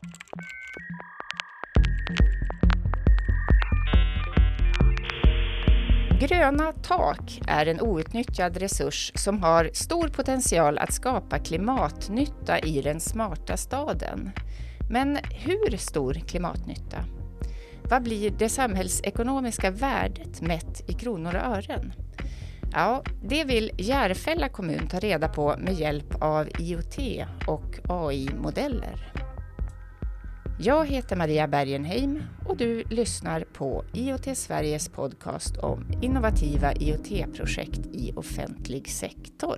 Gröna tak är en outnyttjad resurs som har stor potential att skapa klimatnytta i den smarta staden. Men hur stor klimatnytta? Vad blir det samhällsekonomiska värdet mätt i kronor och ören? Ja, det vill Järfälla kommun ta reda på med hjälp av IoT och AI-modeller. Jag heter Maria Bergenheim och du lyssnar på IoT Sveriges podcast om innovativa IoT-projekt i offentlig sektor.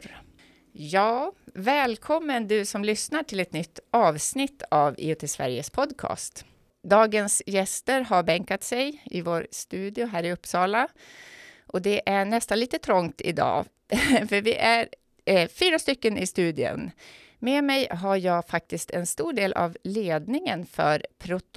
Ja, välkommen du som lyssnar till ett nytt avsnitt av IoT Sveriges podcast. Dagens gäster har bänkat sig i vår studio här i Uppsala och det är nästan lite trångt idag för vi är 4 stycken i studion. Med mig har jag faktiskt en stor del av ledningen för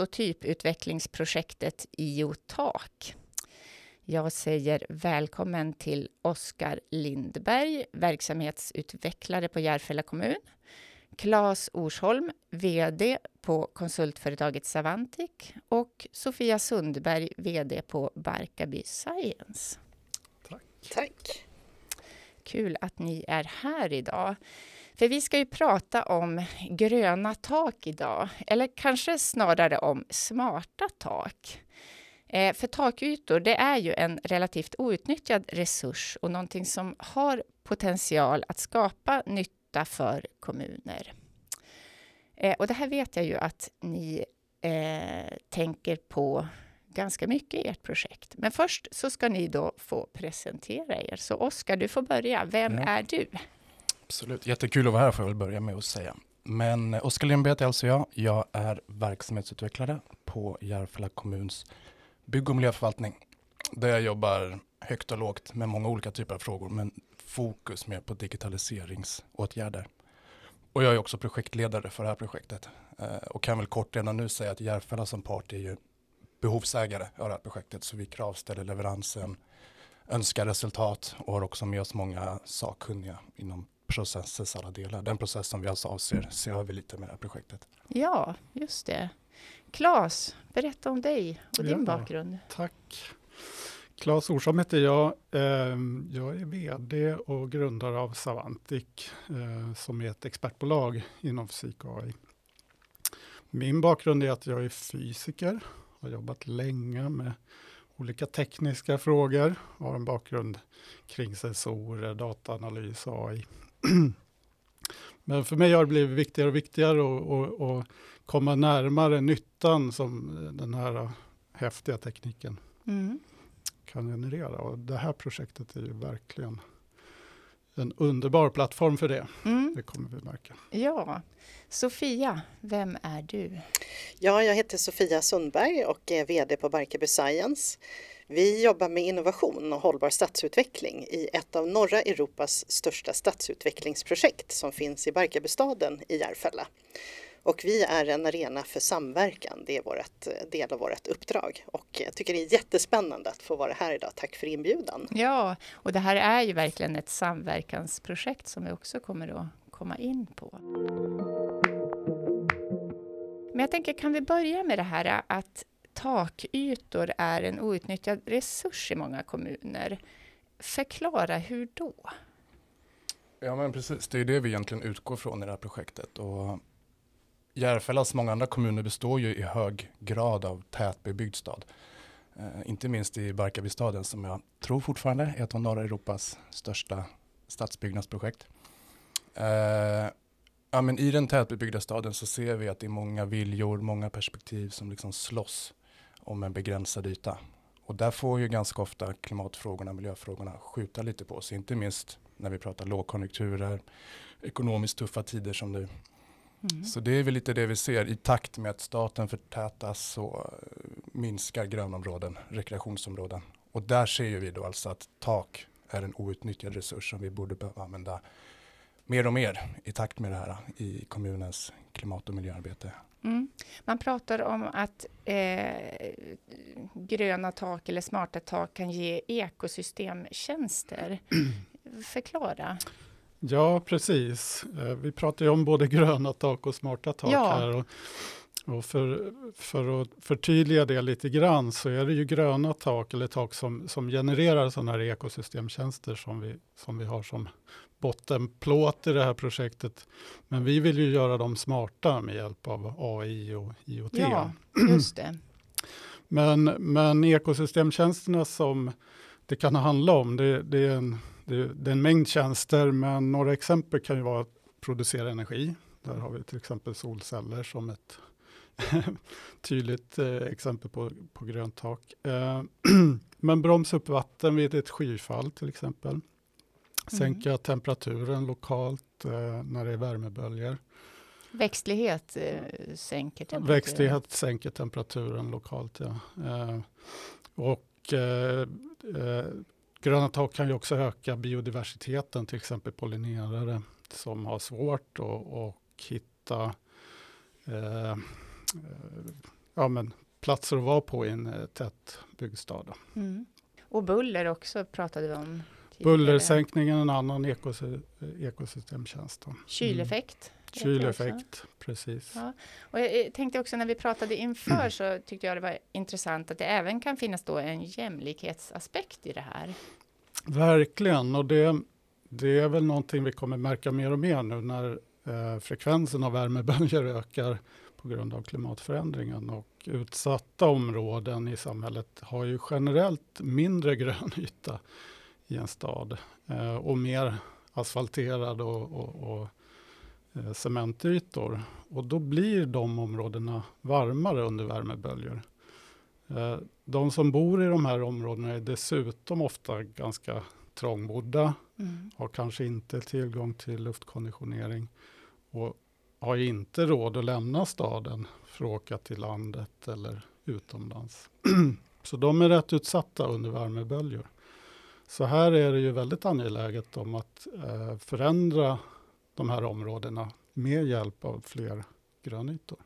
prototyputvecklingsprojektet IoTak. Jag säger välkommen till Oskar Lindberg, verksamhetsutvecklare på Järfälla kommun. Claes Orsholm, vd på konsultföretaget Savantic. Och Sofia Sundberg, vd på Barkarby Science. Tack. Kul att ni är här idag. För vi ska ju prata om gröna tak idag, eller kanske snarare om smarta tak. För takytor, det är ju en relativt outnyttjad resurs och någonting som har potential att skapa nytta för kommuner. Och det här vet jag ju att ni tänker på ganska mycket i ert projekt. Men först så ska ni då få presentera er. Så Oskar, du får börja. Vem är du? Absolut, jättekul att vara här får jag väl börja med att säga. Men Oskar Lindberg heter alltså jag. Jag är verksamhetsutvecklare på Järfälla kommuns bygg- och miljöförvaltning. Där jag jobbar högt och lågt med många olika typer av frågor. Men fokus mer på digitaliseringsåtgärder. Och jag är också projektledare för det här projektet. Och kan väl kort redan nu säga att Järfälla som part är ju behovsägare av det här projektet. Så vi kravställer leveransen, önskar resultat och har också med oss många sakkunniga inom processens alla delar. Den process som vi alltså avser ser över lite med det här projektet. Ja, just det. Claes, berätta om dig och din bakgrund. Tack. Claes Orsholm heter jag. Jag är vd och grundare av Savantic som är ett expertbolag inom fysik och AI. Min bakgrund är att jag är fysiker. Har jobbat länge med olika tekniska frågor. Har en bakgrund kring sensorer, dataanalys och AI. Men för mig har det blivit viktigare och viktigare att komma närmare nyttan som den här häftiga tekniken kan generera. Och det här projektet är ju verkligen en underbar plattform för det. Det kommer vi märka. Ja, Sofia, vem är du? Ja, jag heter Sofia Sundberg och är vd på Barkarby Science. Vi jobbar med innovation och hållbar stadsutveckling i ett av norra Europas största stadsutvecklingsprojekt som finns i Barkarbystaden i Järfälla. Och vi är en arena för samverkan, det är del av vårt uppdrag. Och jag tycker det är jättespännande att få vara här idag. Tack för inbjudan. Ja, och det här är ju verkligen ett samverkansprojekt som vi också kommer att komma in på. Men jag tänker, kan vi börja med det här att takytor är en outnyttjad resurs i många kommuner. Förklara hur då? Ja men precis, det är det vi egentligen utgår från i det här projektet. Och Järfällas många andra kommuner består ju i hög grad av tätbebyggd stad. Inte minst i Barkarbystaden som jag tror fortfarande är ett av norra Europas största stadsbyggnadsprojekt. Ja, men i den tätbebyggda staden så ser vi att det är många viljor, många perspektiv som liksom slåss om en begränsad yta. Och där får ju ganska ofta klimatfrågorna, miljöfrågorna skjuta lite på sig. Inte minst när vi pratar lågkonjunkturer, ekonomiskt tuffa tider som nu. Så det är väl lite det vi ser. I takt med att staten förtätas så minskar grönområden, rekreationsområden. Och där ser ju vi då alltså att tak är en outnyttjad resurs som vi borde behöva använda mer och mer i takt med det här i kommunens klimat- och miljöarbete. Man pratar om att gröna tak eller smarta tak kan ge ekosystemtjänster. Förklara. Ja, precis. Vi pratar ju om både gröna tak och smarta tak här. Och Och för att förtydliga det lite grann så är det ju gröna tak eller tak som genererar sådana här ekosystemtjänster som vi har som bottenplåt i det här projektet. Men vi vill ju göra dem smarta med hjälp av AI och IoT. Ja, just det. Men ekosystemtjänsterna som det kan handla om, det är en mängd tjänster, men några exempel kan ju vara att producera energi. Där har vi till exempel solceller som ett tydligt exempel på grönt tak. Men bromsa upp vatten vid ett skyfall till exempel. Sänka temperaturen lokalt när det är värmeböljor. Växtlighet sänker temperaturen. Växtlighet sänker temperaturen lokalt, ja. Gröna tak kan ju också öka biodiversiteten, till exempel pollinerare som har svårt att hitta platser att vara på i en tätt byggnad. Och buller också pratade vi om tidigare. Bullersänkningen är en annan ekosystemtjänst. Kyleffekt. Kyleffekt, precis. Ja. Och jag tänkte också när vi pratade inför så tyckte jag det var intressant att det även kan finnas då en jämlikhetsaspekt i det här. Verkligen, och det är väl någonting vi kommer märka mer och mer nu när frekvensen av värmeböljor ökar på grund av klimatförändringen, och utsatta områden i samhället har ju generellt mindre grön yta i en stad och mer asfalterad och cementytor, och då blir de områdena varmare under värmeböljor. De som bor i de här områdena är dessutom ofta ganska trångbodda, har kanske inte tillgång till luftkonditionering och har inte råd att lämna staden för att åka till landet eller utomlands. Så de är rätt utsatta under värmeböljor. Så här är det ju väldigt angeläget om att förändra de här områdena med hjälp av fler grönytor.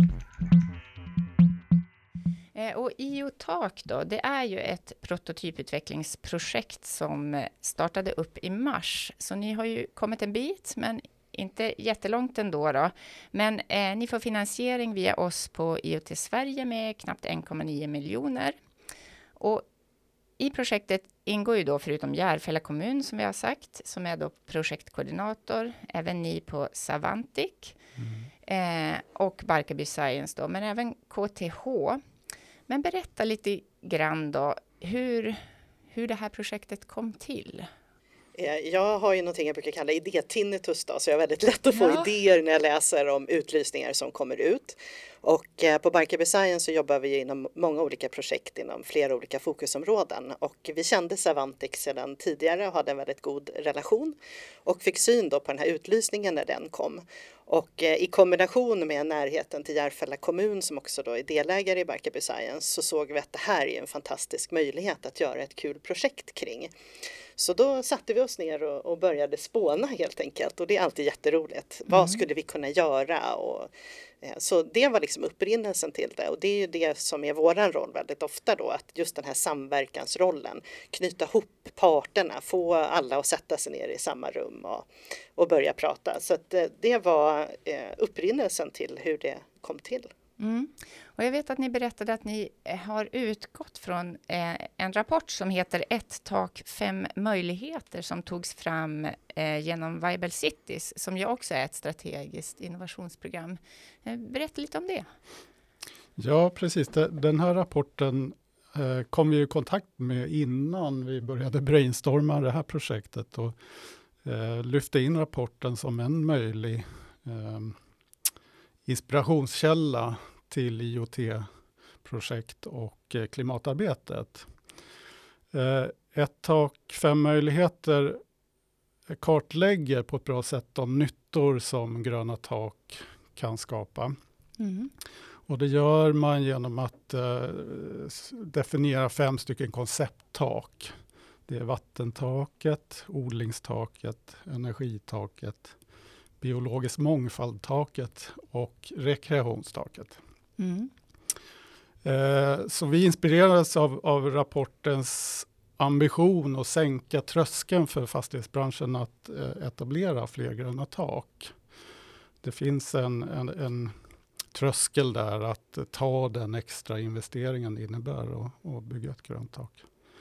Och IoTak då, det är ju ett prototyputvecklingsprojekt som startade upp i mars. Så ni har ju kommit en bit, men inte jättelångt ändå då. Men ni får finansiering via oss på IoT Sverige med knappt 1,9 miljoner. Och i projektet ingår ju då förutom Järfälla kommun som vi har sagt, som är då projektkoordinator, även ni på Savantic och Barkarby Science då, men även KTH. Men berätta lite grann då hur det här projektet kom till. Jag har ju någonting jag brukar kalla idétinnitus då, så jag är väldigt lätt att få idéer när jag läser om utlysningar som kommer ut. Och på Barkarby Science så jobbar vi inom många olika projekt inom flera olika fokusområden. Och vi kände Savantic sedan tidigare och hade en väldigt god relation. Och fick syn då på den här utlysningen när den kom. Och i kombination med närheten till Järfälla kommun som också då är delägare i Barkarby Science så såg vi att det här är en fantastisk möjlighet att göra ett kul projekt kring. Så då satte vi oss ner och började spåna helt enkelt, och det är alltid jätteroligt. Vad skulle vi kunna göra? Så det var liksom upprinnelsen till det, och det är ju det som är våran roll väldigt ofta då, att just den här samverkansrollen, knyta ihop parterna, få alla att sätta sig ner i samma rum och börja prata. Så att det var upprinnelsen till hur det kom till. Och jag vet att ni berättade att ni har utgått från en rapport som heter 1 tak 5 möjligheter som togs fram genom Viable Cities, som ju också är ett strategiskt innovationsprogram. Berätta lite om det. Ja, precis. Den här rapporten kom vi i kontakt med innan vi började brainstorma det här projektet och lyfte in rapporten som en möjlig inspirationskälla till IoT-projekt och klimatarbetet. 1 tak 5 möjligheter kartlägger på ett bra sätt de nyttor som gröna tak kan skapa. Och det gör man genom att definiera 5 stycken koncepttak. Det är vattentaket, odlingstaket, energitaket, biologisk mångfaldtaket och rekreationstaket. Så vi inspirerades av rapportens ambition att sänka tröskeln för fastighetsbranschen att etablera fler gröna tak. Det finns en tröskel där att ta den extra investeringen det innebär och bygga ett grönt tak.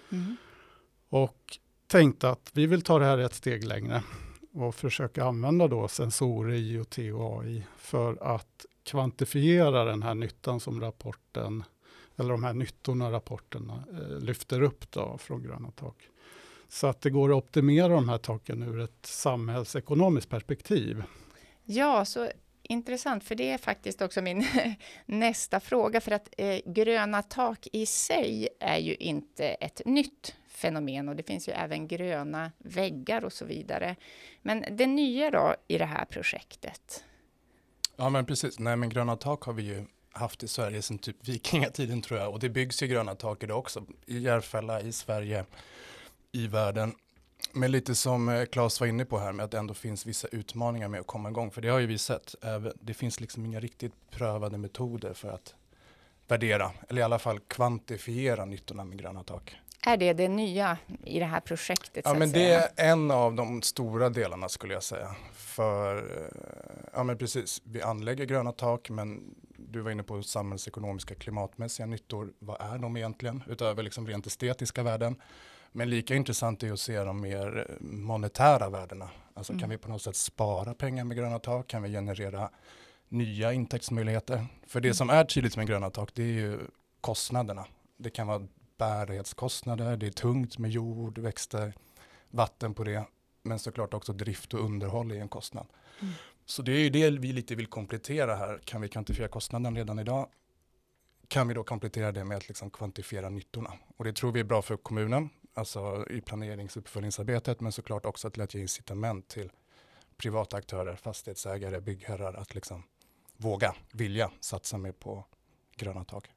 Och tänkte att vi vill ta det här ett steg längre och försöka använda då sensorer, IoT och AI för att kvantifiera den här nyttan som rapporten, eller de här nyttorna rapporterna lyfter upp då från gröna tak. Så att det går att optimera de här taken ur ett samhällsekonomiskt perspektiv. Ja, så intressant, för det är faktiskt också min nästa fråga, för att gröna tak i sig är ju inte ett nytt fenomen och det finns ju även gröna väggar och så vidare. Men det nya då i det här projektet? Ja, men precis. Nej, men gröna tak har vi ju haft i Sverige sedan typ vikingatiden, tror jag. Och det byggs ju gröna tak idag också i Järfälla, i Sverige, i världen. Men lite som Claes var inne på här med att det ändå finns vissa utmaningar med att komma igång. För det har ju vi sett. Det finns liksom inga riktigt prövade metoder för att värdera, eller i alla fall kvantifiera nyttorna med gröna tak. Är det nya i det här projektet? Ja, men det är en av de stora delarna, skulle jag säga. För, ja men precis, vi anlägger gröna tak, men du var inne på samhällsekonomiska, klimatmässiga nyttor. Vad är de egentligen? Utöver liksom rent estetiska värden. Men lika intressant är att se de mer monetära värdena. Alltså kan vi på något sätt spara pengar med gröna tak? Kan vi generera nya intäktsmöjligheter? För det som är tydligt med gröna tak, det är ju kostnaderna. Det kan vara bärighetskostnader, det är tungt med jord, växter, vatten på det. Men såklart också drift och underhåll är en kostnad. Så det är ju det vi lite vill komplettera här. Kan vi kvantifiera kostnaden redan idag? Kan vi då komplettera det med att liksom kvantifiera nyttorna? Och det tror vi är bra för kommunen, alltså i planeringsuppföljningsarbetet, men såklart också att ge incitament till privata aktörer, fastighetsägare, byggherrar att liksom vilja satsa mer på gröna tak.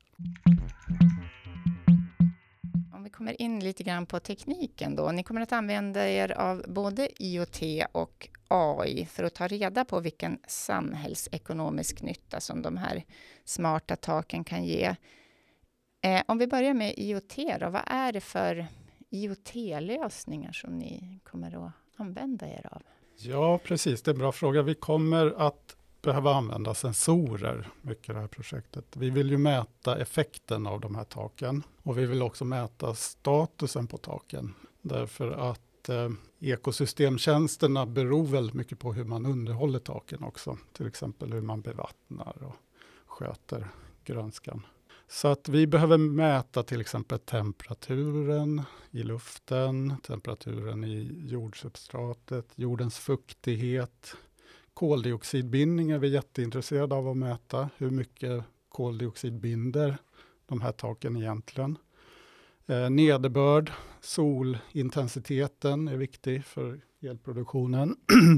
Om vi kommer in lite grann på tekniken då. Ni kommer att använda er av både IoT och AI för att ta reda på vilken samhällsekonomisk nytta som de här smarta taken kan ge. Om vi börjar med IoT då, vad är det för IoT-lösningar som ni kommer att använda er av? Ja, precis. Det är en bra fråga. Vi kommer att behöva använda sensorer mycket i det här projektet. Vi vill ju mäta effekten av de här taken och vi vill också mäta statusen på taken. Därför att ekosystemtjänsterna beror väldigt mycket på hur man underhåller taken också. Till exempel hur man bevattnar och sköter grönskan. Så att vi behöver mäta till exempel temperaturen i luften, temperaturen i jordsubstratet, jordens fuktighet. Koldioxidbindning är vi jätteintresserade av att mäta. Hur mycket koldioxid binder de här taken egentligen. Nederbörd, solintensiteten är viktig för elproduktionen.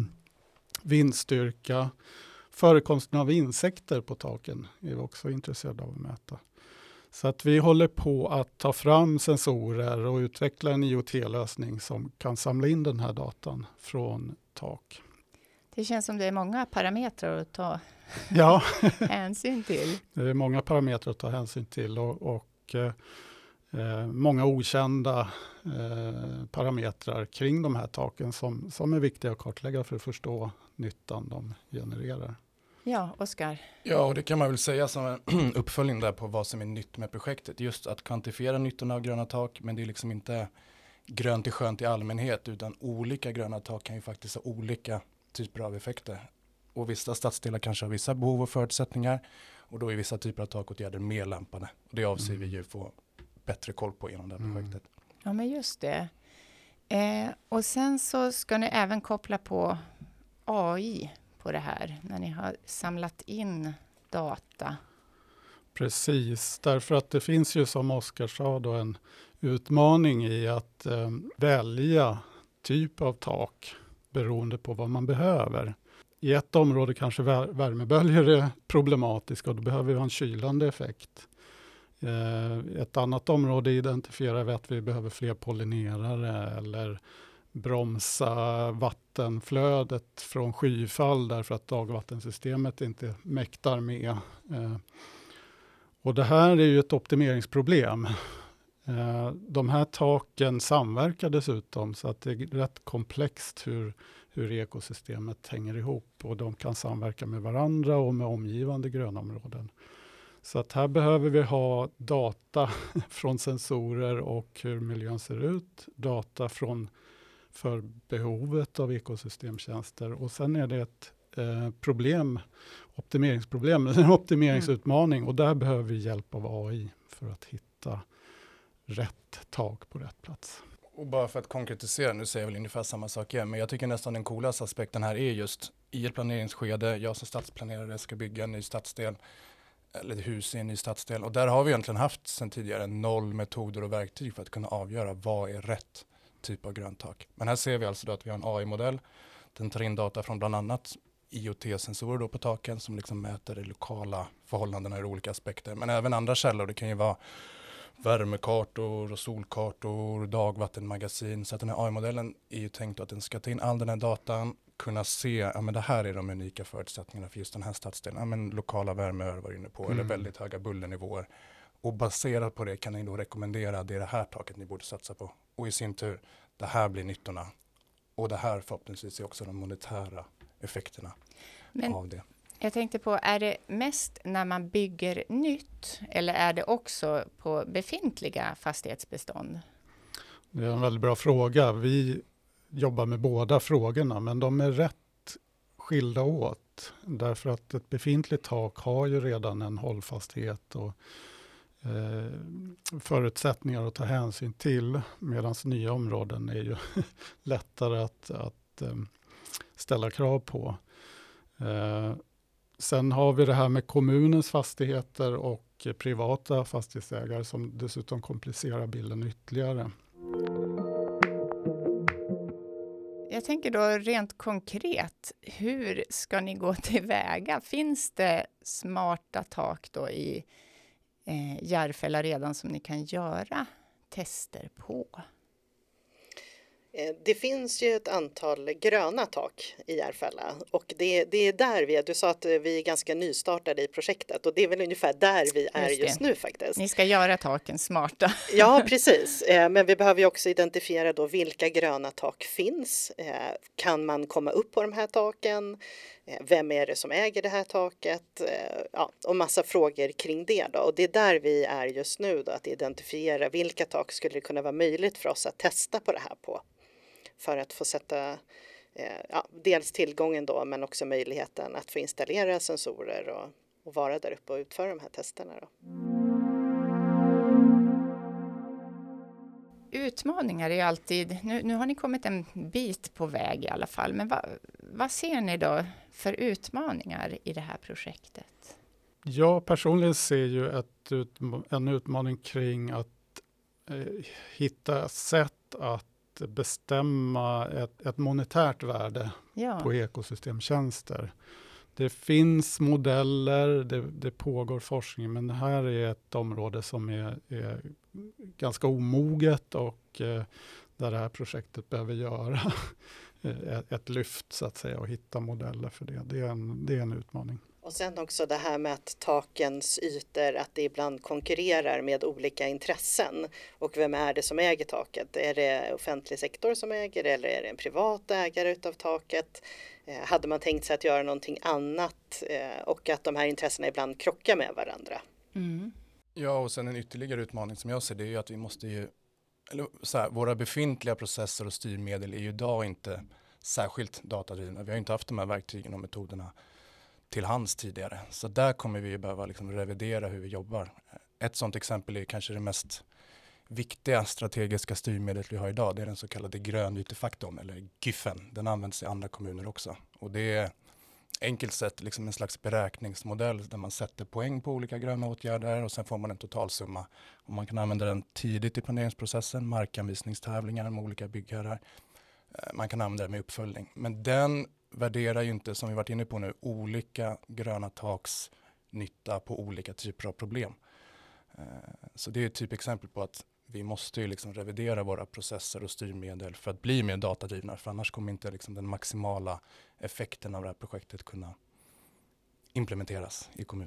Vindstyrka, förekomsten av insekter på taken är vi också intresserade av att mäta. Så att vi håller på att ta fram sensorer och utveckla en IoT-lösning som kan samla in den här datan från tak. Det känns som det är många parametrar att ta hänsyn till. Det är många parametrar att ta hänsyn till och många okända parametrar kring de här taken som är viktiga att kartlägga för att förstå nyttan de genererar. Ja, Oskar. Ja, och det kan man väl säga som en uppföljning där på vad som är nytt med projektet. Just att kvantifiera nyttorna av gröna tak, men det är liksom inte grönt i skönt i allmänhet, utan olika gröna tak kan ju faktiskt ha olika typer av effekter. Och vissa stadsdelar kanske har vissa behov och förutsättningar, och då är vissa typer av takåtgärder mer lämpade. Och det avser vi ju få bättre koll på genom det här projektet. Ja, men just det. Och sen så ska ni även koppla på AI på det här när ni har samlat in data. Precis, därför att det finns ju som Oskar sa då en utmaning i att välja typ av tak beroende på vad man behöver. I ett område kanske värmeböljor är problematiska och då behöver vi ha en kylande effekt. Ett annat område identifierar vi att vi behöver fler pollinerare eller bromsa vattenflödet från skyfall därför att dagvattensystemet inte mäktar med. Och det här är ju ett optimeringsproblem. De här taken samverkar dessutom, så att det är rätt komplext hur ekosystemet hänger ihop, och de kan samverka med varandra och med omgivande grönområden. Så att här behöver vi ha data från sensorer och hur miljön ser ut, data för behovet av ekosystemtjänster, och sen är det ett optimeringsproblem, en optimeringsutmaning, och där behöver vi hjälp av AI för att hitta rätt tak på rätt plats. Och bara för att konkretisera, nu säger jag väl ungefär samma sak igen, men jag tycker nästan den coolaste aspekten här är just i ett planeringsskede, jag som stadsplanerare ska bygga en ny stadsdel, eller ett hus i en ny stadsdel, och där har vi egentligen haft sedan tidigare 0 metoder och verktyg för att kunna avgöra vad är rätt typ av gröntak. Men här ser vi alltså då att vi har en AI-modell, den tar in data från bland annat IoT-sensorer då på taken som liksom mäter de lokala förhållandena ur olika aspekter, men även andra källor, det kan ju vara värmekartor och solkartor, dagvattenmagasin. Så att den här AI-modellen är ju tänkt att den ska ta in all den här datan, kunna se, ja men det här är de unika förutsättningarna för just den här stadsdelen. Ja men lokala värmeöar var inne på, eller väldigt höga bullernivåer. Och baserat på det kan ni då rekommendera det här taket ni borde satsa på. Och i sin tur, det här blir nyttorna. Och det här förhoppningsvis är också de monetära effekterna av det. Jag tänkte på, är det mest när man bygger nytt eller är det också på befintliga fastighetsbestånd? Det är en väldigt bra fråga. Vi jobbar med båda frågorna, men de är rätt skilda åt. Därför att ett befintligt tak har ju redan en hållfasthet och förutsättningar att ta hänsyn till, medan nya områden är ju lättare att ställa krav på. Sen har vi det här med kommunens fastigheter och privata fastighetsägare som dessutom komplicerar bilden ytterligare. Jag tänker då rent konkret, hur ska ni gå tillväga? Finns det smarta tak då i Järfälla redan som ni kan göra tester på? Det finns ju ett antal gröna tak i Järfälla och det är där vi är. Du sa att vi är ganska nystartade i projektet och det är väl ungefär där vi är just nu faktiskt. Ni ska göra taken smarta. Ja, precis. Men vi behöver ju också identifiera då vilka gröna tak finns. Kan man komma upp på de här taken? Vem är det som äger det här taket? Ja, och massa frågor kring det då. Och det är där vi är just nu då, att identifiera vilka tak skulle det kunna vara möjligt för oss att testa på det här på. För att få sätta dels tillgången då, men också möjligheten att få installera sensorer och vara där uppe och utföra de här testerna då. Utmaningar är ju alltid, nu har ni kommit en bit på väg i alla fall, men vad ser ni då för utmaningar i det här projektet? Jag personligen ser ju en utmaning kring att hitta sätt att bestämma ett monetärt värde på ekosystemtjänster. Det finns modeller, det pågår forskning, men det här är ett område som är ganska omoget och där det här projektet behöver göra ett lyft så att säga och hitta modeller för det. Det är en utmaning. Och sen också det här med att takens ytor, att det ibland konkurrerar med olika intressen. Och vem är det som äger taket? Är det offentlig sektor som äger eller är det en privat ägare utav taket? Hade man tänkt sig att göra någonting annat och att de här intressena ibland krockar med varandra? Mm. Ja, och sen en ytterligare utmaning som jag ser det är ju att vi måste ju, eller så här, våra befintliga processer och styrmedel är ju idag inte särskilt datadrivna. Vi har inte haft de här verktygen och metoderna till hands tidigare. Så där kommer vi ju behöva liksom revidera hur vi jobbar. Ett sådant exempel är kanske det mest viktiga strategiska styrmedlet vi har idag. Det är den så kallade grönytefaktorn eller GYFen. Den används i andra kommuner också. Och det är enkelt sett liksom en slags beräkningsmodell där man sätter poäng på olika gröna åtgärder och sen får man en totalsumma. Och man kan använda den tidigt i planeringsprocessen, markanvisningstävlingar med olika byggherrar. Man kan använda den med uppföljning. Men den värderar ju inte, som vi varit inne på nu, olika gröna taks nytta på olika typer av problem. Så det är ett typexempel på att vi måste ju liksom revidera våra processer och styrmedel för att bli mer datadrivna. För annars kommer inte liksom den maximala effekten av det här projektet kunna implementeras i kommunen.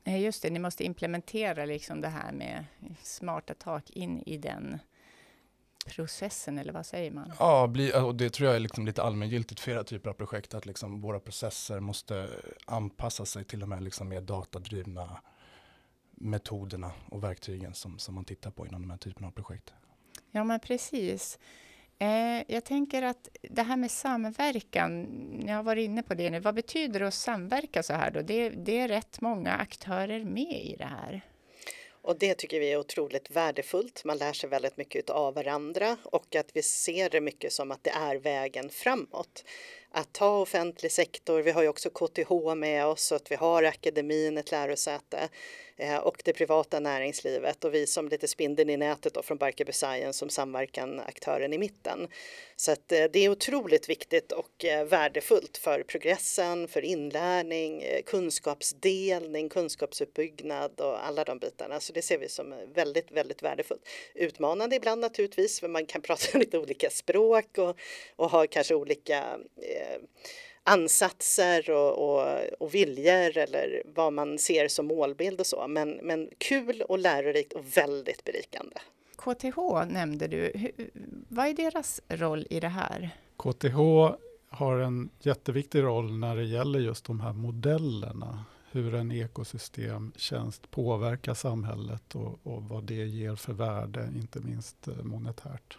Just det, ni måste implementera liksom det här med smarta tak in i den processen, eller vad säger man? Ja, och det tror jag är liksom lite allmängiltigt för era typer av projekt, att liksom våra processer måste anpassa sig till de här liksom mer datadrivna metoderna och verktygen som man tittar på inom de här typerna av projekt. Ja, men precis. Jag tänker att det här med samverkan, jag har varit inne på det nu, vad betyder det att samverka så här då? Det är rätt många aktörer med i det här. Och det tycker vi är otroligt värdefullt. Man lär sig väldigt mycket av varandra och att vi ser det mycket som att det är vägen framåt. Att ta offentlig sektor, vi har ju också KTH med oss, så att vi har akademin, ett lärosäte och det privata näringslivet och vi som lite spindeln i nätet då från Barkarby Science som samverkan aktören i mitten. Så att det är otroligt viktigt och värdefullt för progressen, för inlärning, kunskapsdelning, kunskapsuppbyggnad och alla de bitarna. Så det ser vi som väldigt, väldigt värdefullt. Utmanande ibland naturligtvis, för man kan prata lite olika språk och ha kanske olika ansatser och viljor eller vad man ser som målbild och så. Men kul och lärorikt och väldigt berikande. KTH nämnde du. Vad är deras roll i det här? KTH har en jätteviktig roll när det gäller just de här modellerna. Hur en ekosystemtjänst påverkar samhället och vad det ger för värde, inte minst monetärt.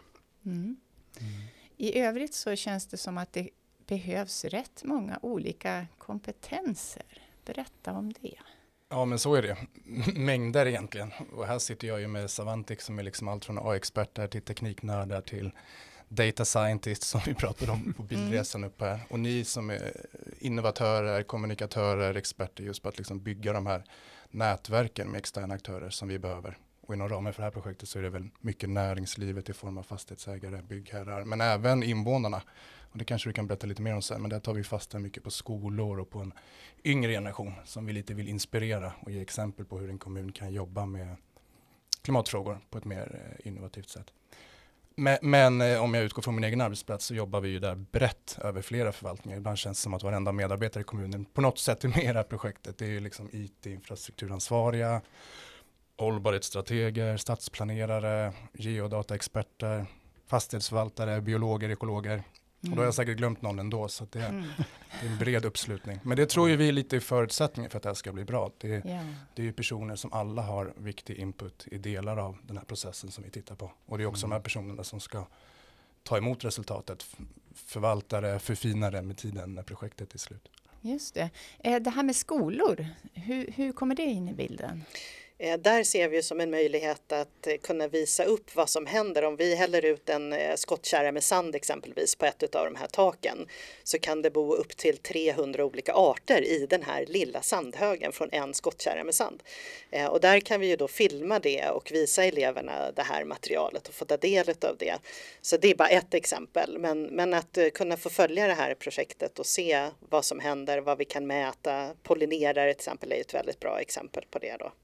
I övrigt så känns det som att det behövs rätt många olika kompetenser. Berätta om det. Ja, men så är det. Mängder egentligen. Och här sitter jag ju med Savantic som är liksom allt från AI-experter till tekniknördar till data scientists som vi pratade om på bildresan upp här. Och ni som är innovatörer, kommunikatörer, experter just på att liksom bygga de här nätverken med externa aktörer som vi behöver. Och inom ramen för det här projektet så är det väl mycket näringslivet i form av fastighetsägare, byggherrar, men även invånarna. Och det kanske du kan berätta lite mer om sen, men där tar vi fasta mycket på skolor och på en yngre generation som vi lite vill inspirera och ge exempel på hur en kommun kan jobba med klimatfrågor på ett mer innovativt sätt. Men om jag utgår från min egen arbetsplats så jobbar vi ju där brett över flera förvaltningar. Ibland känns det som att varenda medarbetare i kommunen på något sätt är med i det här projektet. Det är ju liksom IT-infrastrukturansvariga, hållbarhetsstrateger, stadsplanerare, geodataexperter, fastighetsförvaltare, biologer, ekologer. Och då har jag säkert glömt någon ändå, så att det är en bred uppslutning. Men det tror ju vi är lite i förutsättningen för att det här ska bli bra. Det är ju personer som alla har viktig input i delar av den här processen som vi tittar på. Och det är också de här personerna som ska ta emot resultatet, förvaltare, förfinare med tiden när projektet är slut. Just det. Det här med skolor, hur kommer det in i bilden? Där ser vi som en möjlighet att kunna visa upp vad som händer om vi häller ut en skottkärra med sand exempelvis på ett av de här taken, så kan det bo upp till 300 olika arter i den här lilla sandhögen från en skottkärra med sand. Och där kan vi ju då filma det och visa eleverna det här materialet och få ta del av det. Så det är bara ett exempel, men att kunna få följa det här projektet och se vad som händer, vad vi kan mäta, pollinerare till exempel är ett väldigt bra exempel på det då.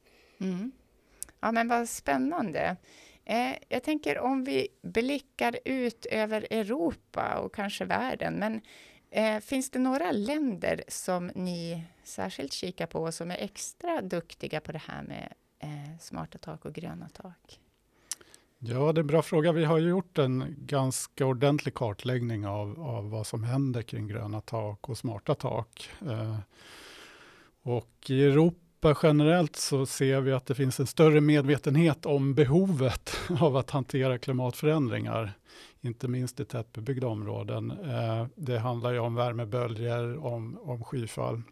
Ja, men vad spännande. Jag tänker om vi blickar ut över Europa och kanske världen, men finns det några länder som ni särskilt kikar på som är extra duktiga på det här med smarta tak och gröna tak? Ja, det är en bra fråga. Vi har ju gjort en ganska ordentlig kartläggning av vad som händer kring gröna tak och smarta tak. Och i Europa generellt så ser vi att det finns en större medvetenhet om behovet av att hantera klimatförändringar, inte minst i tättbebyggda områden. Det handlar ju om värmeböljor, om skyfall.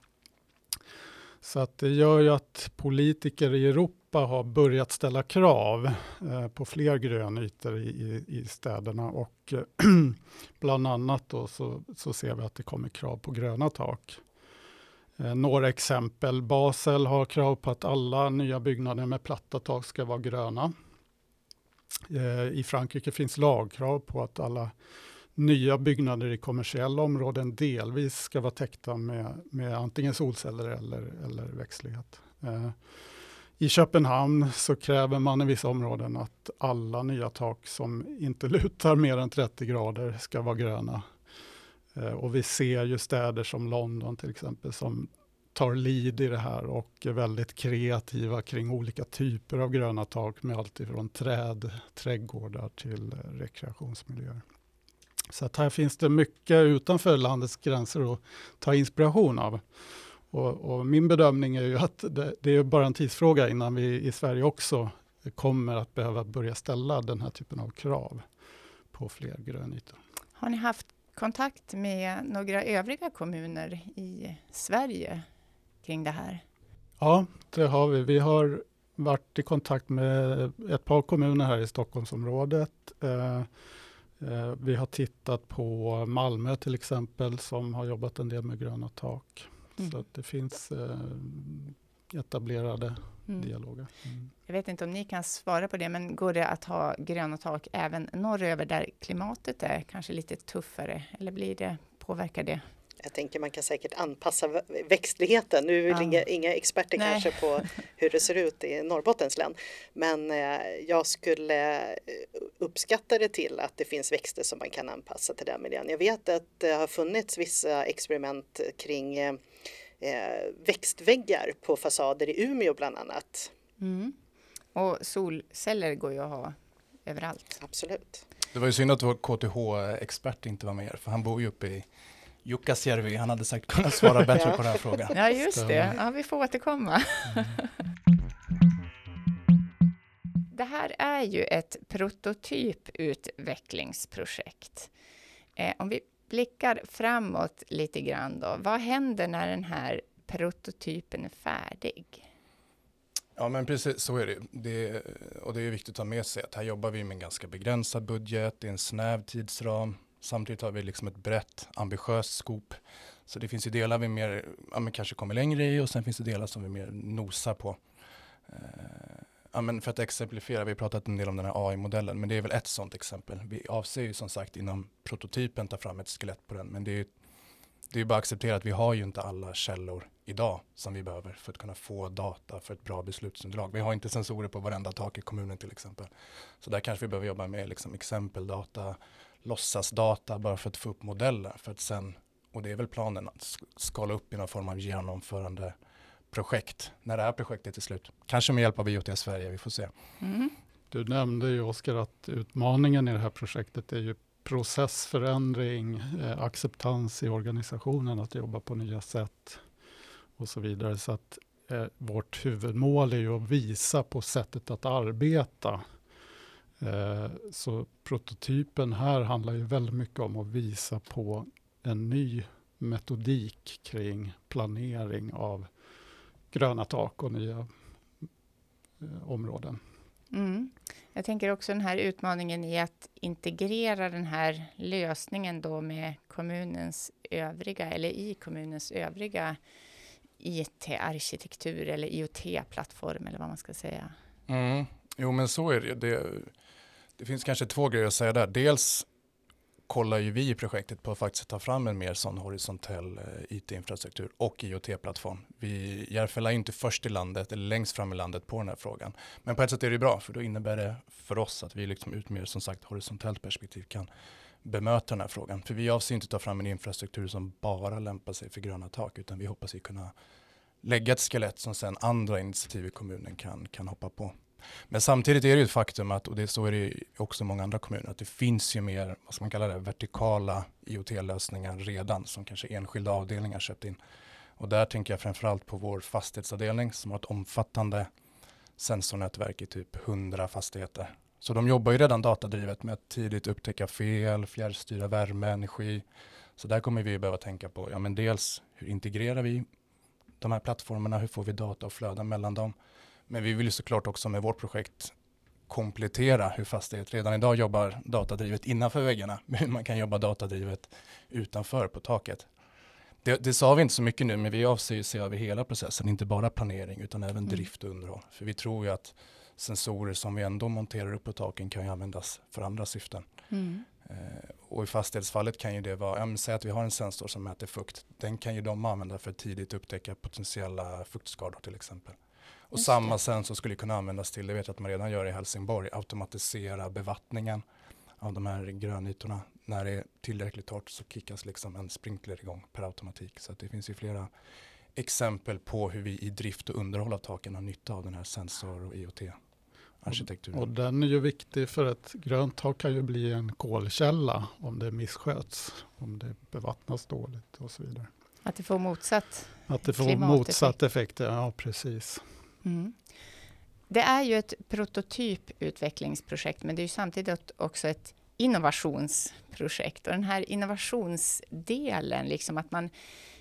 Så att det gör ju att politiker i Europa har börjat ställa krav på fler grönytor i städerna, och bland annat då så ser vi att det kommer krav på gröna tak. Några exempel. Basel har krav på att alla nya byggnader med platta tak ska vara gröna. I Frankrike finns lagkrav på att alla nya byggnader i kommersiella områden delvis ska vara täckta med antingen solceller eller växtlighet. I Köpenhamn så kräver man i vissa områden att alla nya tak som inte lutar mer än 30 grader ska vara gröna. Och vi ser ju städer som London till exempel som tar lead i det här och är väldigt kreativa kring olika typer av gröna tak med allt ifrån träd, trädgårdar till rekreationsmiljöer. Så att här finns det mycket utanför landets gränser att ta inspiration av. Och min bedömning är ju att det är bara en tidsfråga innan vi i Sverige också kommer att behöva börja ställa den här typen av krav på fler grönytor. Har ni haft kontakt med några övriga kommuner i Sverige kring det här? Ja, det har vi. Vi har varit i kontakt med ett par kommuner här i Stockholmsområdet. Vi har tittat på Malmö till exempel som har jobbat en del med gröna tak. Så att det finns etablerade dialoger. Jag vet inte om ni kan svara på det, men går det att ha gröna tak även norröver där klimatet är kanske lite tuffare? Eller påverkar det? Jag tänker man kan säkert anpassa växtligheten. Nu är vi inga experter kanske på hur det ser ut i Norrbottens län. Men jag skulle uppskatta det till att det finns växter som man kan anpassa till den miljön. Jag vet att det har funnits vissa experiment kring växtväggar på fasader i Umeå bland annat. Och solceller går ju att ha överallt. Absolut. Det var ju synd att vår KTH-expert inte var med här, för han bor ju uppe i Jukkasjärvi. Han hade säkert kunnat svara bättre på den här frågan. Ja, just det. Ja, vi får återkomma. Det här är ju ett prototyputvecklingsprojekt. Om vi blickar framåt lite grann då. Vad händer när den här prototypen är färdig? Ja, men precis så är det. Och det är viktigt att ta med sig att här jobbar vi med en ganska begränsad budget. Det är en snäv tidsram. Samtidigt har vi liksom ett brett, ambitiöst skop. Så det finns ju delar vi mer, kanske kommer längre i, och sen finns det delar som vi mer nosar på. Men för att exemplifiera, vi har pratat en del om den här AI-modellen, men det är väl ett sådant exempel. Vi avser ju som sagt inom prototypen ta fram ett skelett på den, men det är bara att acceptera att vi har ju inte alla källor idag som vi behöver för att kunna få data för ett bra beslutsunderlag. Vi har inte sensorer på varenda tak i kommunen till exempel. Så där kanske vi behöver jobba med liksom exempeldata, låtsasdata bara för att få upp modeller för att sen, och det är väl planen, att skala upp i någon form av genomförande projekt när det här projektet är slut. Kanske med hjälp av IoT Sverige, vi får se. Du nämnde ju, Oskar, att utmaningen i det här projektet är ju processförändring, acceptans i organisationen, att jobba på nya sätt och så vidare. Så att vårt huvudmål är ju att visa på sättet att arbeta. Så prototypen här handlar ju väldigt mycket om att visa på en ny metodik kring planering av gröna tak och nya områden. Jag tänker också den här utmaningen i att integrera den här lösningen då med kommunens övriga IT-arkitektur eller IoT-plattform eller vad man ska säga. Jo, men så är det. Det finns kanske två grejer att säga där. Dels kollar ju vi i projektet på att faktiskt ta fram en mer sån horisontell IT-infrastruktur och IoT-plattform. Järfälla är inte först i landet eller längst fram i landet på den här frågan. Men på ett sätt är det bra, för då innebär det för oss att vi liksom ut mer som sagt horisontellt perspektiv kan bemöta den här frågan. För vi avser inte ta fram en infrastruktur som bara lämpar sig för gröna tak, utan vi hoppas ju kunna lägga ett skelett som sen andra initiativ i kommunen kan hoppa på. Men samtidigt är det ju ett faktum att, och så är det också i många andra kommuner, att det finns ju mer, vad ska man kalla det, vertikala IoT-lösningar redan som kanske enskilda avdelningar köpt in. Och där tänker jag framförallt på vår fastighetsavdelning som har ett omfattande sensornätverk i typ 100 fastigheter. Så de jobbar ju redan datadrivet med att tidigt upptäcka fel, fjärrstyra värme, energi. Så där kommer vi behöva tänka på, men dels hur integrerar vi de här plattformarna, hur får vi data och flöden mellan dem. Men vi vill ju såklart också med vårt projekt komplettera hur fastighet redan idag jobbar datadrivet innanför väggarna, men hur man kan jobba datadrivet utanför på taket. Det sa vi inte så mycket nu, men vi avser ju se över hela processen, inte bara planering utan även drift och underhåll. För vi tror ju att sensorer som vi ändå monterar upp på taken kan ju användas för andra syften. Och i fastighetsfallet kan ju det vara, säg att vi har en sensor som mäter fukt, den kan ju de använda för att tidigt upptäcka potentiella fuktskador till exempel. Och samma sensor skulle kunna användas till, det vet jag att man redan gör i Helsingborg, automatisera bevattningen av de här grönytorna. När det är tillräckligt torrt så kickas liksom en sprinkler igång per automatik. Så att det finns ju flera exempel på hur vi i drift och underhåll av taken har nytta av den här sensor- och IoT-arkitekturen. Och den är ju viktig för ett grönt tak kan ju bli en kolkälla om det missköts, om det bevattnas dåligt och så vidare. Att det får motsatt Att det får klimateffekt. motsatt effekt, ja precis. Mm. Det är ju ett prototyputvecklingsprojekt, men det är ju samtidigt också ett innovationsprojekt. Och den här innovationsdelen, liksom att man,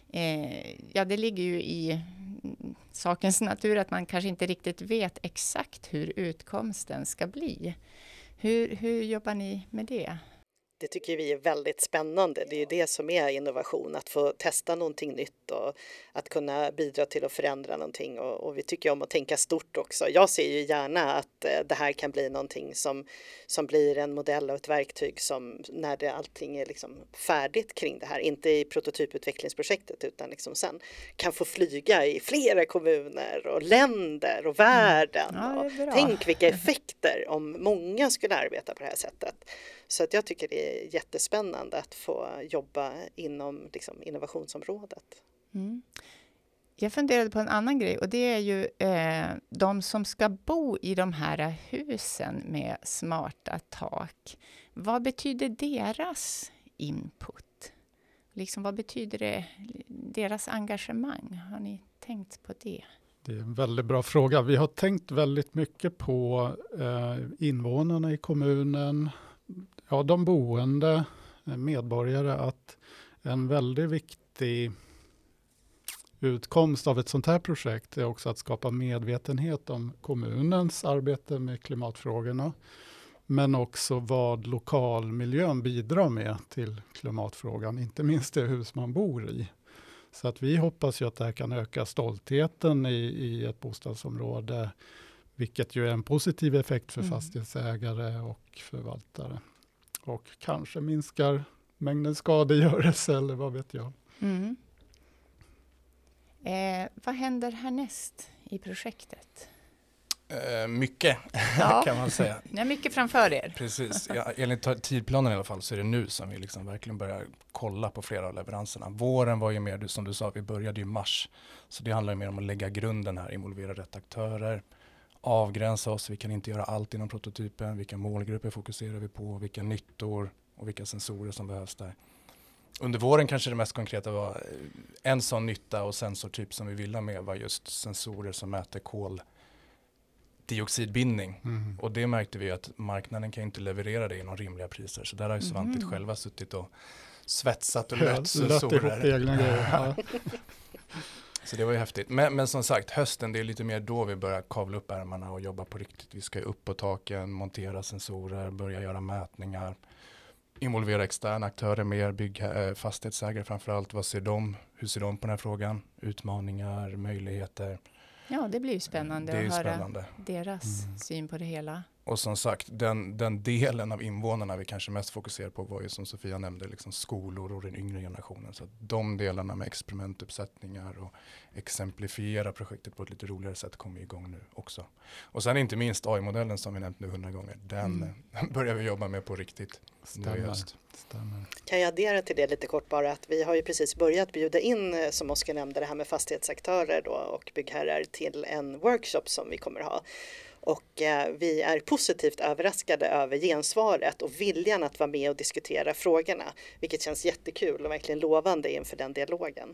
det ligger ju i sakens natur att man kanske inte riktigt vet exakt hur utkomsten ska bli. Hur jobbar ni med det? Det tycker vi är väldigt spännande. Det är ju det som är innovation, att få testa någonting nytt och att kunna bidra till att förändra någonting. Och vi tycker om att tänka stort också. Jag ser ju gärna att det här kan bli någonting som blir en modell och ett verktyg som när allting är liksom färdigt kring det här, inte i prototyputvecklingsprojektet utan liksom sen kan få flyga i flera kommuner och länder och världen. Ja, det är bra. Tänk vilka effekter om många skulle arbeta på det här sättet. Så att jag tycker det är jättespännande att få jobba inom liksom, innovationsområdet. Mm. Jag funderade på en annan grej och det är ju de som ska bo i de här husen med smarta tak. Vad betyder deras input? Liksom, vad betyder det, deras engagemang? Har ni tänkt på det? Det är en väldigt bra fråga. Vi har tänkt väldigt mycket på invånarna i kommunen, ja, de boende, medborgare, att en väldigt viktig utkomst av ett sånt här projekt är också att skapa medvetenhet om kommunens arbete med klimatfrågorna, men också vad lokalmiljön bidrar med till klimatfrågan, inte minst det hus man bor i. Så att vi hoppas ju att det här kan öka stoltheten i ett bostadsområde, vilket ju är en positiv effekt för fastighetsägare och förvaltare. Och kanske minskar mängden skadegörelse eller vad vet jag. Mm. Vad händer härnäst i projektet? Mycket kan man säga. Ni har mycket framför er. Precis, ja, enligt tidplanen i alla fall så är det nu som vi liksom verkligen börjar kolla på flera av leveranserna. Våren var ju mer, som du sa, vi började i mars. Så det handlar ju mer om att lägga grunden här, involvera rätt aktörer, avgränsa oss, vi kan inte göra allt inom prototypen, vilka målgrupper fokuserar vi på, vilka nyttor och vilka sensorer som behövs där. Under våren kanske det mest konkreta var en sån nytta och sensortyp som vi ville ha med var just sensorer som mäter koldioxidbindning. Och det märkte vi att marknaden kan inte leverera det inom rimliga priser. Så där har ju Svantit själva suttit och svetsat och lött sensorer. Så det var ju häftigt. Men som sagt, hösten det är lite mer då vi börjar kavla upp ärmarna och jobba på riktigt. Vi ska upp på taken, montera sensorer, börja göra mätningar. Involvera externa aktörer mer, fastighetsägare framförallt. Vad ser de? Hur ser de på den här frågan? Utmaningar, möjligheter. Ja, det blir ju spännande att höra deras syn på det hela. Och som sagt, den delen av invånarna vi kanske mest fokuserar på var ju som Sofia nämnde, liksom skolor och den yngre generationen. Så att de delarna med experimentuppsättningar och exemplifiera projektet på ett lite roligare sätt kommer igång nu också. Och sen inte minst AI-modellen som vi nämnt nu 100 gånger. Den börjar vi jobba med på riktigt nu i höst. Stämmer. Kan jag addera till det lite kort bara att vi har ju precis börjat bjuda in, som Oskar nämnde, det här med fastighetsaktörer då, och byggherrar till en workshop som vi kommer ha. Och vi är positivt överraskade över gensvaret och viljan att vara med och diskutera frågorna, vilket känns jättekul och verkligen lovande inför den dialogen.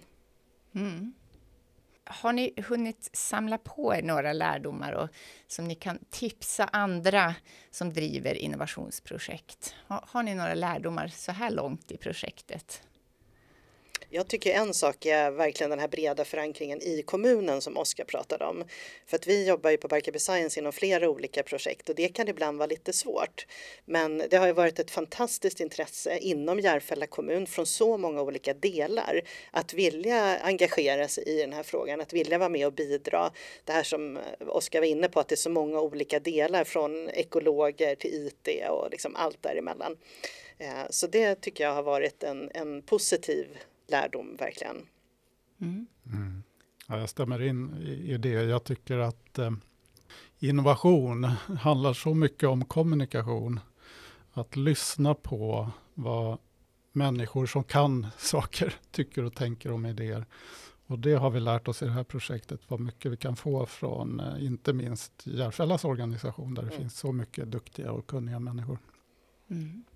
Har ni hunnit samla på er några lärdomar som ni kan tipsa andra som driver innovationsprojekt? Har ni några lärdomar så här långt i projektet? Jag tycker en sak är verkligen den här breda förankringen i kommunen som Oskar pratade om. För att vi jobbar ju på Barkarby Science inom flera olika projekt och det kan ibland vara lite svårt. Men det har ju varit ett fantastiskt intresse inom Järfälla kommun från så många olika delar att vilja engagera sig i den här frågan, att vilja vara med och bidra. Det här som Oskar var inne på, att det är så många olika delar från ekologer till IT och liksom allt däremellan. Så det tycker jag har varit en positiv lärdom verkligen. Ja, jag stämmer in i det. Jag tycker att innovation handlar så mycket om kommunikation. Att lyssna på vad människor som kan saker tycker och tänker om idéer. Och det har vi lärt oss i det här projektet, vad mycket vi kan få från inte minst Järfällas organisation, där det finns så mycket duktiga och kunniga människor. Mm.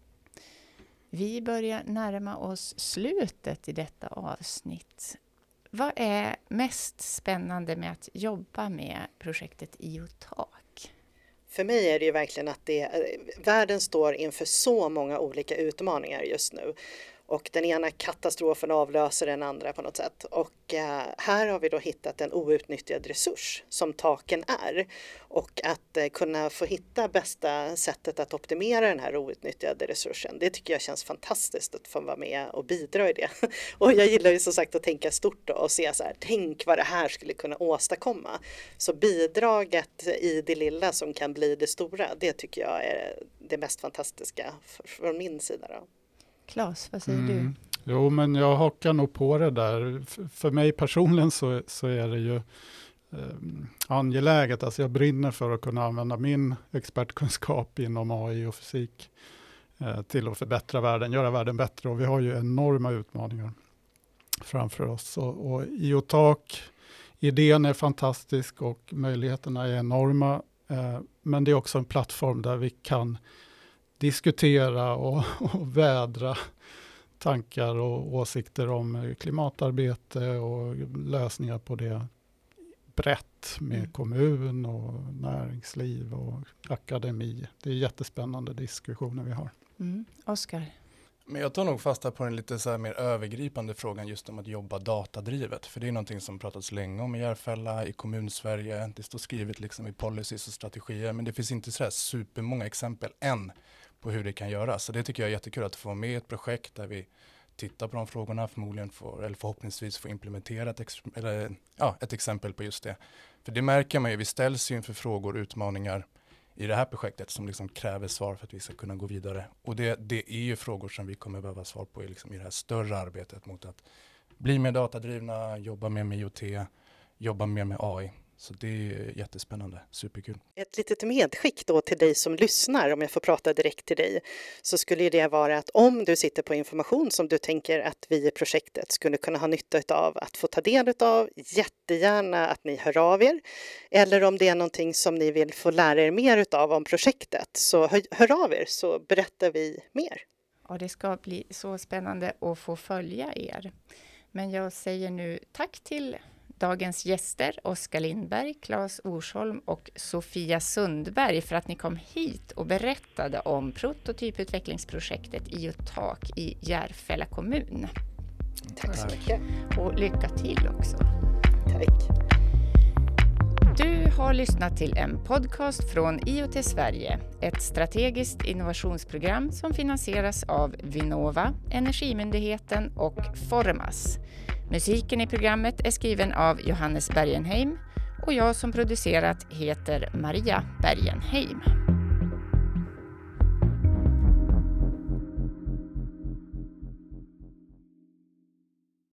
Vi börjar närma oss slutet i detta avsnitt. Vad är mest spännande med att jobba med projektet IoTalk? För mig är det ju verkligen att världen står inför så många olika utmaningar just nu. Och den ena katastrofen avlöser den andra på något sätt. Och här har vi då hittat en outnyttjad resurs som taken är. Och att kunna få hitta bästa sättet att optimera den här outnyttjade resursen, det tycker jag känns fantastiskt att få vara med och bidra i det. Och jag gillar ju som sagt att tänka stort då och se så här, tänk vad det här skulle kunna åstadkomma. Så bidraget i det lilla som kan bli det stora, det tycker jag är det mest fantastiska från min sida då. Claes, vad säger du? Jo, men jag hakar nog på det där. För mig personligen så är det ju angeläget. Alltså jag brinner för att kunna använda min expertkunskap inom AI och fysik till att förbättra världen, göra världen bättre. Och vi har ju enorma utmaningar framför oss. Och IoTalk, idén är fantastisk och möjligheterna är enorma. Men det är också en plattform där vi kan diskutera och vädra tankar och åsikter om klimatarbete och lösningar på det brett med kommun och näringsliv och akademi. Det är jättespännande diskussioner vi har. Oskar? Men jag tar nog fasta på den lite så här mer övergripande frågan just om att jobba datadrivet. För det är någonting som pratats länge om i Järfälla, i kommunsverige. Det står skrivet liksom i policies och strategier, men det finns inte så här supermånga exempel än på hur det kan göras. Så det tycker jag är jättekul att få med ett projekt där vi tittar på de frågorna, förhoppningsvis få implementera ett exempel på just det. För det märker man ju, vi ställs ju inför frågor och utmaningar i det här projektet som liksom kräver svar för att vi ska kunna gå vidare. Och det är ju frågor som vi kommer behöva svar på i det här större arbetet mot att bli mer datadrivna, jobba mer med IoT, jobba mer med AI. Så det är jättespännande, superkul. Ett litet medskick då till dig som lyssnar, om jag får prata direkt till dig, så skulle det vara att om du sitter på information som du tänker att vi i projektet skulle kunna ha nytta av att få ta del av, jättegärna att ni hör av er. Eller om det är någonting som ni vill få lära er mer av om projektet, så hör av er så berättar vi mer. Ja, det ska bli så spännande att få följa er. Men jag säger nu tack till dagens gäster, Oskar Lindberg, Claes Orsholm och Sofia Sundberg, för att ni kom hit och berättade om prototyputvecklingsprojektet IoTalk i Järfälla kommun. Tack så mycket. Och lycka till också. Tack. Du har lyssnat till en podcast från IoT Sverige, ett strategiskt innovationsprogram som finansieras av Vinnova, Energimyndigheten och Formas. Musiken i programmet är skriven av Johannes Bergenheim och jag som producerat heter Maria Bergenheim.